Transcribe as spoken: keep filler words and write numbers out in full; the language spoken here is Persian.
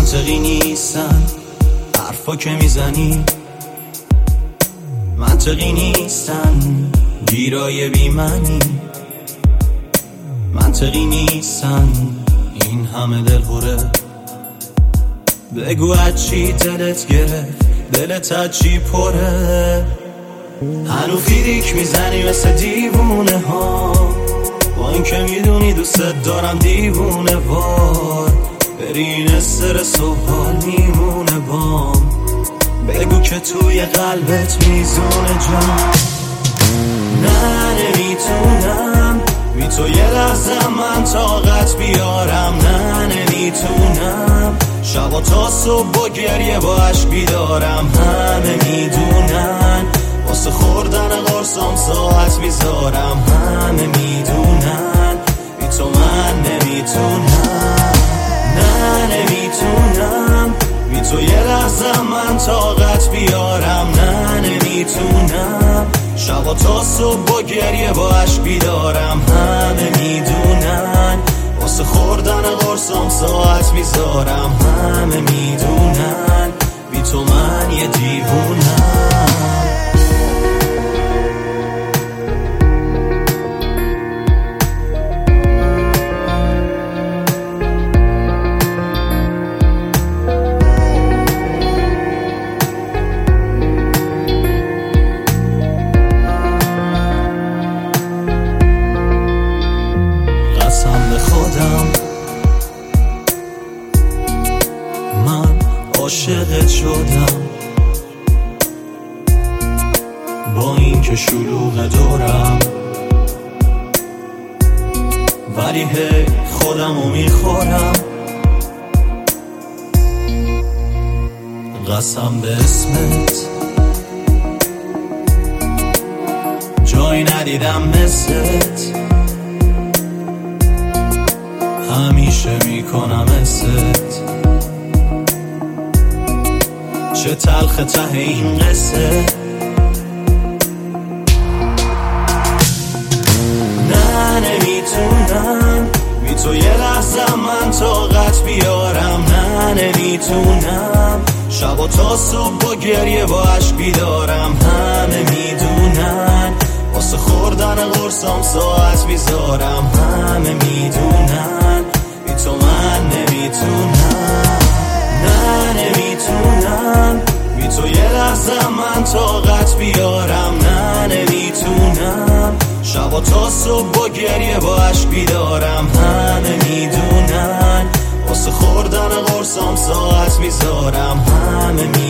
منطقی نیستن حرفا که میزنی، منطقی نیستن گیرای بی معنی، منطقی نیستن این همه دلهوره. بگو از چی دلت گرفت، دلت از چی پره، هنو فیریک میزنی مثل دیوونه ها، با این که میدونی دوست دارم دیوونه وار، برین استرس و حال میمونه بام، بگو که توی قلبت میزونه جان. نه نمیتونم بی تو یه لحظه من طاقت بیارم، نه نمیتونم شب تا صبح با گریه با عشق بیدارم، همه میدونن واسه خوردن قرصام ساعت میذارم، همه میدونن بی تو من نمیتونم، نه نمیتونم بی تو یه لحظه من طاقت بیارم، نه نمیتونم شب تا صبح با گریه با عشق بیدارم، همه میدونن واسه خوردن قرصام ساعت میذارم، همه میدونن بی تو من یه دیوونم. من عاشقت شدم با این که شلوغ دورم، ولی هی خودمو میخورم، قسم به اسمت جایی ندیدم مثلت، همیشه میکنم است، چه تلخ ته این قصه. نه نمیتونم بی تو یه لحظه من طاقت بیارم، نه نمیتونم شب تا صبح با گریه با عشق بیدارم، همه میدونن واسه خوردن قرصام ساعت میذارم، همه میدونن بی تو من نمیتونم، نه نمیتونم بی تو یه لحظه من طاقت بیارم، نه نمیتونم شب تا صبح با گریه با عشق بیدارم، همه میدونن واسه خوردن قرصام ساعت میذارم، همه میدونن